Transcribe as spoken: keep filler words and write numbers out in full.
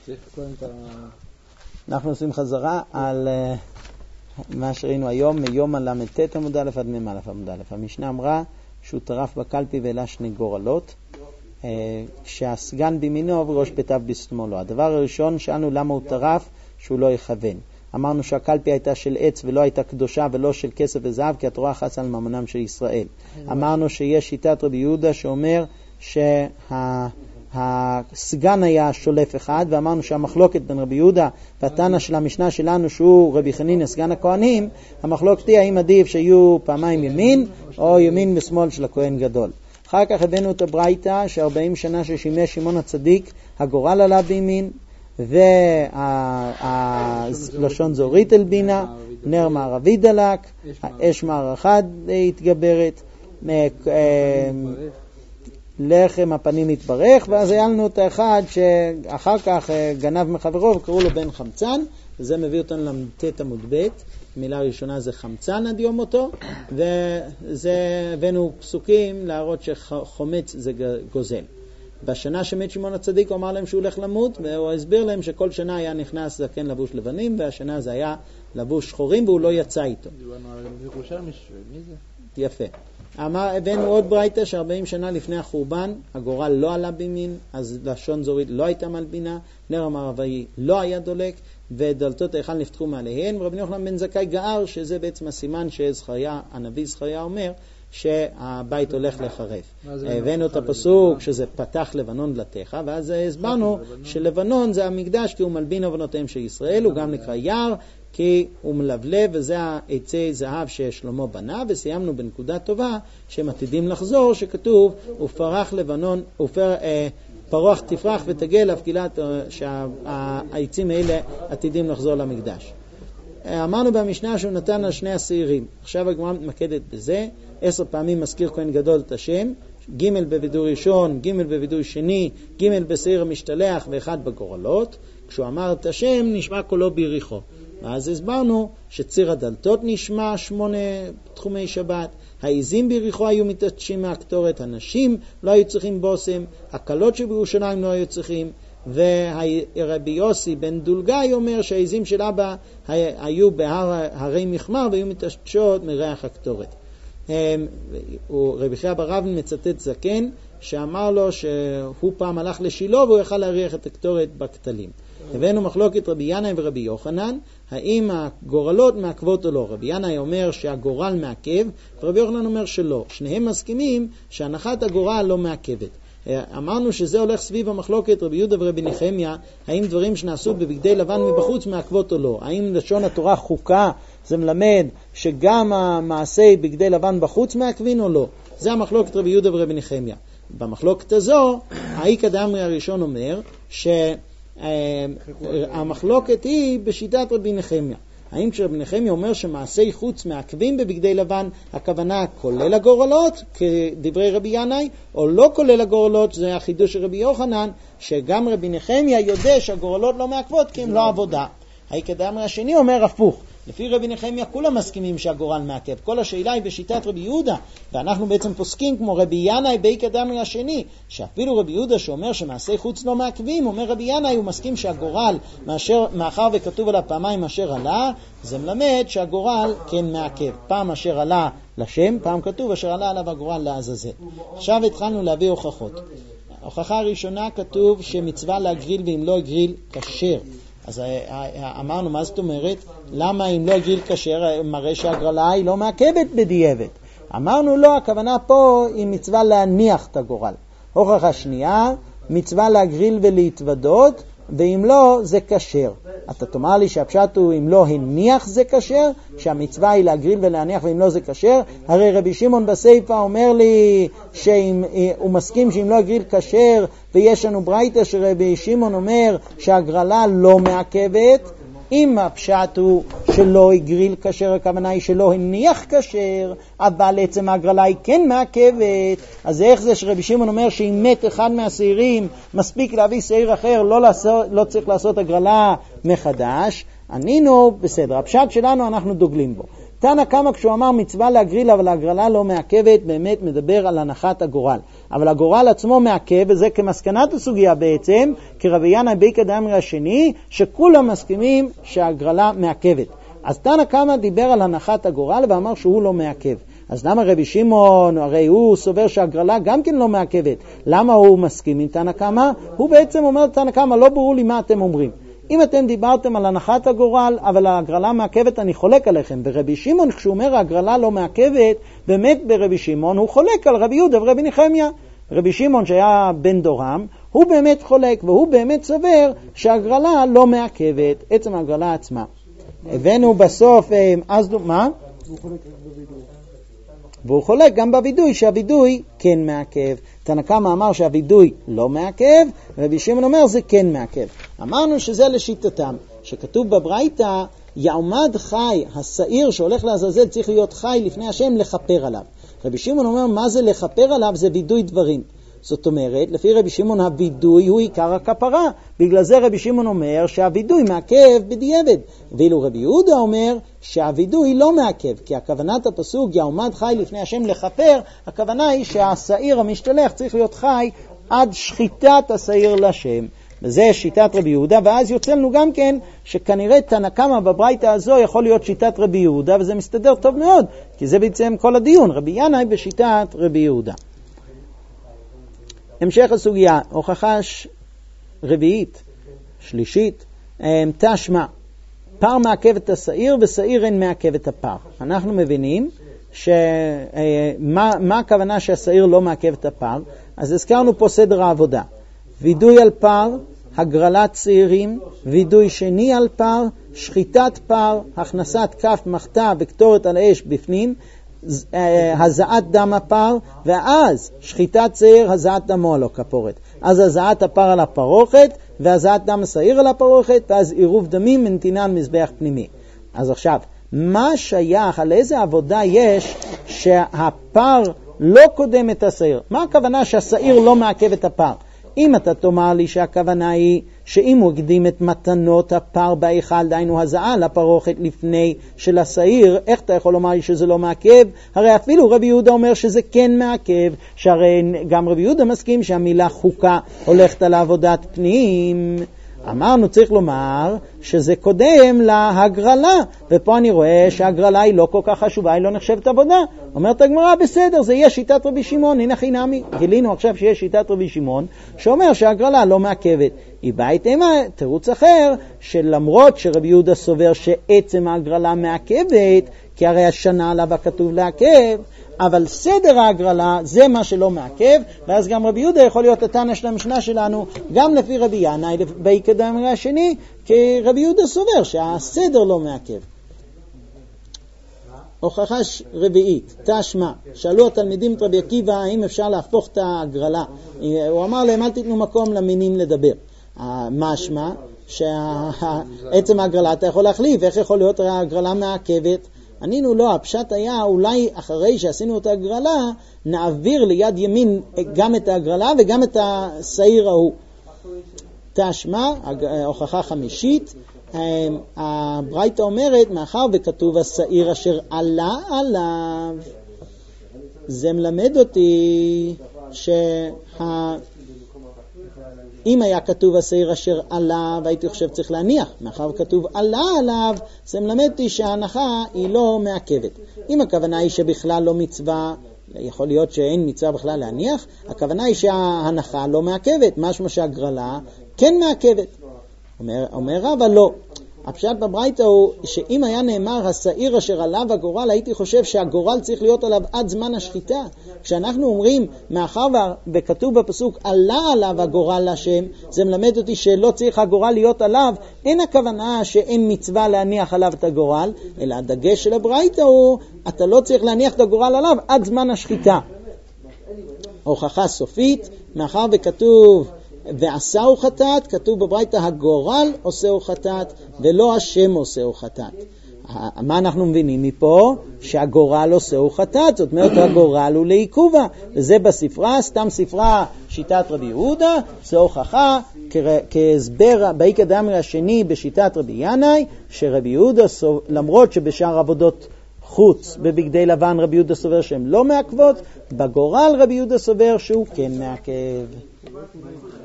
אנחנו עושים חזרה על מה שראינו היום, מיום הל"ט עמוד א' עד מ"א עמוד א'. המשנה אמרה שהוא טרף בקלפי והעלה שני גורלות, כשהסגן בימינו וראש ביתיו בשמאלו. הדבר הראשון, שאלנו למה הוא טרף, שהוא לא יכוון. אמרנו שהקלפי הייתה של עץ ולא הייתה קדושה ולא של כסף וזהב, כי התורה חסה על ממונם של ישראל. אמרנו שיש שיטת רבי יהודה שאומר שהסגן היה שולף אחד, ואמרנו שהמחלוקת בין רבי יהודה והתנא של המשנה שלנו שהוא רבי חנינא סגן הכהנים, המחלוקת היא האם עדיף שיהיו פעמיים ימין או ימין ושמאל של הכהן גדול. אחר כך הבאנו את הברייתא ש-ארבעים שנה ששימש שמעון הצדיק, הגורל עלה בימין, והלשון זורית אל בינה, נר מערבי דלק, אש מערכה התגברת, לחם הפנים התברך, ואז היה לנו את האחד שאחר כך גנב מחברו וקראו לו בן חמצן, וזה מביא אותנו למתת עמוד ב'. מילה ראשונה זה חמצן עד יום אותו, וזה הבאנו פסוקים להראות שחומץ זה גוזל. בשנה שמת שמעון הצדיק הוא אמר להם שהוא הולך למות, והוא הסביר להם שכל שנה היה נכנס זקן לבוש לבנים, והשנה זה היה לבוש שחורים והוא לא יצא איתו. דיברנו על ירושלמי, מי זה? יפה. אמר, הבאנו עוד ברייתא ש-ארבעים שנה לפני החורבן, הגורל לא עלה בימין, אז לשון זורית לא הייתה מלבינה, נר המערבי לא היה דולק, ודלתות ההיכל נפתחו מעליהן, ורבי יוחנן בן זכאי גער, שזה בעצם הסימן שזכריה, הנביא זכריה אומר, שהבית הולך לחרב. הבאנו את הפסוק שזה פתח לבנון דלתיך, ואז הסברנו שלבנון זה המקדש כי הוא מלבין עוונותיהם של ישראל, הוא גם נקרא יער כי הוא מלבלב, וזה העצי זהב ששלמה בנה, וסיימנו בנקודה טובה שהם עתידים לחזור, שכתוב ופרח לבנון, ופר, אה, פרוח תפרח ותגל הפגילת, שהעצים האלה עתידים לחזור למקדש. אמרנו במשנה שהוא נתן על שני השעירים, עכשיו הגמרא מתמקדת בזה, עשר פעמים מזכיר כהן גדול את השם, ג' בווידוי ראשון, ג' בווידוי שני, ג' בשעיר המשתלח ואחד בגורלות. כשהוא אמר את השם נשמע קולו ביריחו, ואז הסברנו שציר הדלתות נשמע שמונה תחומי שבת, העיזים ביריחו היו מתעטשים מהקטורת, הנשים לא היו צריכים בוסם, הקלות שבירושלים לא היו צריכים, ורבי יוסי בן דולגאי אומר שהעיזים של אבא היו בהרי מחמר והיו מתעטשות מריח הקטורת. רבי חייא בר אבן מצטט זקן שאמר לו שהוא פעם הלך לשילה והוא יכל להריח את הקטורת בכתלים. הבאנו מחלוקת רבי ינאי ורבי יוחנן, האם הגורלות מעכבות או לא. רבי ינאי אומר שהגורל מעכב, ורבי יוחנן אומר שלא. שניהם מסכימים שהנחת הגורל לא מעכבת. אמרנו שזה הולך סביב המחלוקת רבי יהודה ורבי נחמיה, האם דברים שנעשו בבגדי לבן מבחוץ מעכבות או לא. האם לשון התורה חוקה זה מלמד שגם המעשי בגדי לבן בחוץ מעכבים או לא. זה המחלוקת רבי יהודה ורבי נחמיה. במחלוקת הזו, האיכא דאמרי הראשון אומר שהמחלוקת היא בשיטת רבי נחמיה. האם כשרבי נחמיה אומר שמעשי חוץ מעכבים בבגדי לבן, הכוונה כולל הגורלות, כדברי רבי ינאי, או לא כולל הגורלות, זה החידוש של רבי יוחנן, שגם רבי נחמיה יודע שהגורלות לא מעכבות כי הם לא עבודה. האיכא דאמרי השני אומר הפוך. לפי רבי נחמיה כולם מסכימים שהגורל מעכב. כל השאלה היא בשיטת רבי יהודה, ואנחנו בעצם פוסקים כמו רבי ינאי באיכא דאמרי השני, שאפילו רבי יהודה שאומר שמעשי חוץ לא מעכבים, אומר רבי ינאי הוא מסכים שהגורל, מאשר, מאחר וכתוב עליו פעמיים אשר עלה, זה מלמד שהגורל כן מעכב. פעם אשר עלה לשם, פעם כתוב אשר עלה עליו הגורל לעזאזל. עכשיו התחלנו להביא הוכחות. ההוכחה הראשונה כתוב שמצווה להגריל ואם לא הגריל כשר. אז אמרנו, מה זאת אומרת? למה אם לא הגריל כשר מראה שהגרלה היא לא מעכבת בדיעבד? אמרנו לא, הכוונה פה היא מצווה להניח את הגורל. הוכחה שנייה, מצווה להגריל ולהתוודות, ואם לא זה כשר. אתה תאמר לי שהפשט הוא אם לא הניח זה כשר, שהמצווה היא להגריל ולהניח ואם לא זה כשר. הרי רבי שמעון בסייפה אומר לי שהוא מסכים שאם לא הגריל כשר, ויש לנו ברייתא שרבי שמעון אומר שהגרלה לא מעכבת. אם הפשט הוא שלא הגריל כשר, הכוונה היא שלא הניח כשר, אבל עצם ההגרלה היא כן מעכבת. אז איך זה שרבי שמעון אומר שאם מת אחד מהשעירים מספיק להביא שעיר אחר, לא, לעשות, לא צריך לעשות הגרלה מחדש? ענינו בסדר, הפשט שלנו אנחנו דוגלים בו. תנא קמא כשהוא אמר מצווה להגריל אבל ההגרלה לא מעכבת, באמת מדבר על הנחת הגורל. אבל הגורל עצמו מעכב, וזה כמסקנת הסוגיה בעצם, כי רבי ינאי באיכא דאמרי השני, שכולם מסכימים שההגרלה מעכבת. אז תנא קמא דיבר על הנחת הגורל ואמר שהוא לא מעכב. אז למה רבי שמעון, הרי הוא סובר שההגרלה גם כן לא מעכבת, למה הוא מסכים עם תנא קמא? הוא בעצם אומר תנא קמא, לא ברור לי מה אתם אומרים. אם אתם דיברתם על הנחת הגורל, אבל ההגרלה מעכבת, אני חולק עליכם. ברבי שמעון, כשהוא אומר ההגרלה לא מעכבת, באמת ברבי שמעון הוא חולק על רבי יהודה ורבי נחמיה. רבי שמעון שהיה בן דורם, הוא באמת חולק, והוא באמת סובר שההגרלה לא מעכבת, עצם ההגרלה עצמה. הבאנו בסוף, אז מה? הוא חולק רק בוידוי. והוא חולק גם בוידוי, שהוידוי כן מעכב. תנא קמא אמר שהוידוי לא מעכב, רבי שמעון אומר זה כן מעכב. אמרנו שזה לשיטתם, שכתוב בברייתא, יעמד חי, השעיר שהולך לעזאזל צריך להיות חי לפני השם לכפר עליו. רבי שמעון אומר מה זה לכפר עליו? זה וידוי דברים. זאת אומרת, לפי רבי שמעון הוידוי הוא עיקר הכפרה. בגלל זה רבי שמעון אומר שהוידוי מעכב בדיעבד. ואילו רבי יהודה אומר שהוידוי לא מעכב, כי הכוונת הפסוק יעמד חי לפני השם לכפר, הכוונה היא שהשעיר המשתלח צריך להיות חי עד שחיטת השעיר לשם. וזה שיטת רבי יהודה, ואז יוצא לנו גם כן שכנראה תנא קמא בברייתא הזו יכול להיות שיטת רבי יהודה, וזה מסתדר טוב מאוד, כי זה בעצם כל הדיון, רבי ינאי בשיטת רבי יהודה. המשך הסוגיה, הוכחה רביעית, שלישית, תשמע, פר מעכב את השעיר ושעיר אין מעכב את הפר. אנחנו מבינים שמה מה הכוונה שהשעיר לא מעכב את הפר? אז הזכרנו פה סדר העבודה. וידוי על פר, הגרלת שעירים, וידוי שני על פר, שחיטת פר, הכנסת כף מחתה וקטורת על האש בפנים, הזעת דם הפר, ואז שחיטת שעיר, הזעת דמו על הכפורת. אז הזעת הפר על הפרוכת, והזעת דם השעיר על הפרוכת, ואז עירוב דמים מנתינן מזבח פנימי. אז עכשיו, מה שייך, על איזה עבודה יש שהפר לא קודם את השעיר? מה הכוונה שהשעיר לא מעכב את הפר? אם אתה תאמר לי שהכוונה היא שאם הוא הקדים את מתנות הפר בהיכל, דיינו הזעה לפרוכת לפני של השעיר, איך אתה יכול לומר לי שזה לא מעכב? הרי אפילו רבי יהודה אומר שזה כן מעכב, שהרי גם רבי יהודה מסכים שהמילה חוקה הולכת על עבודת פנים. אמרנו צריך לומר שזה קודם להגרלה, ופה אני רואה שההגרלה היא לא כל כך חשובה, היא לא נחשבת עבודה. אומרת הגמרא, בסדר, זה יהיה שיטת רבי שמעון, הנה חינמי. גילינו עכשיו שיש שיטת רבי שמעון שאומר שההגרלה לא מעכבת. היא בית אימה, תירוץ אחר, שלמרות שרבי יהודה סובר שעצם ההגרלה מעכבת, כי הרי השנה עליו הכתוב לעכב, אבל סדר ההגרלה זה מה שלא מעכב, ואז גם רבי יהודה יכול להיות התנא של המשנה שלנו, גם לפי רבי ינאי, באיכא דאמרי השני, כי רבי יהודה סובר שהסדר לא מעכב. הוכחה רביעית, תשמע, שאלו התלמידים את רבי עקיבא, האם אפשר להפוך את ההגרלה? הוא אמר להם, אל תיתנו מקום למינים לדבר. משמע, שעצם ההגרלה אתה יכול להחליף, איך יכול להיות ההגרלה מעכבת? ענינו לא, הפשט היה אולי אחרי שעשינו את ההגרלה, נעביר ליד ימין גם את ההגרלה וגם את השעיר ההוא. תשמע, הוכחה חמישית, הברייתא אומרת, מאחר וכתוב השעיר אשר עלה עליו, זה מלמד אותי שה... אם היה כתוב השעיר אשר עליו, הייתי חושב צריך להניח. מאחר וכתוב עלה עליו, זה מלמדתי שההנחה היא לא מעכבת. אם הכוונה היא שבכלל לא מצווה, יכול להיות שאין מצווה בכלל להניח, הכוונה היא שההנחה לא מעכבת, משמע שהגרלה כן מעכבת. אומר, אומר רבא לא. הפשט בברייתא הוא שאם היה נאמר השעיר אשר עליו הגורל, הייתי חושב שהגורל צריך להיות עליו עד זמן השחיטה. כשאנחנו אומרים מאחר וכתוב בפסוק עלה עליו הגורל לשם, זה מלמד אותי שלא צריך הגורל להיות עליו. אין הכוונה שאין מצווה להניח עליו את הגורל, אלא הדגש של הברייתא הוא אתה לא צריך להניח את הגורל עליו עד זמן השחיטה. הוכחה סופית, מאחר וכתוב ועשהו חטאת, כתוב בברייתא הגורל עושהו חטאת ולא השם עושהו חטאת. מה אנחנו מבינים מפה? שהגורל עושהו חטאת, זאת אומרת הגורל הוא לעיכובה, וזה בספרה, סתם ספרה שיטת רבי יהודה, זה הוכחה כהסבר באיכא דאמרי השני בשיטת רבי ינאי, שרבי יהודה למרות שבשאר עבודות חוץ בבגדי לבן רבי יהודה סובר שהן לא מעכבות, בגורל רבי יהודה סובר שהוא כן מעכב.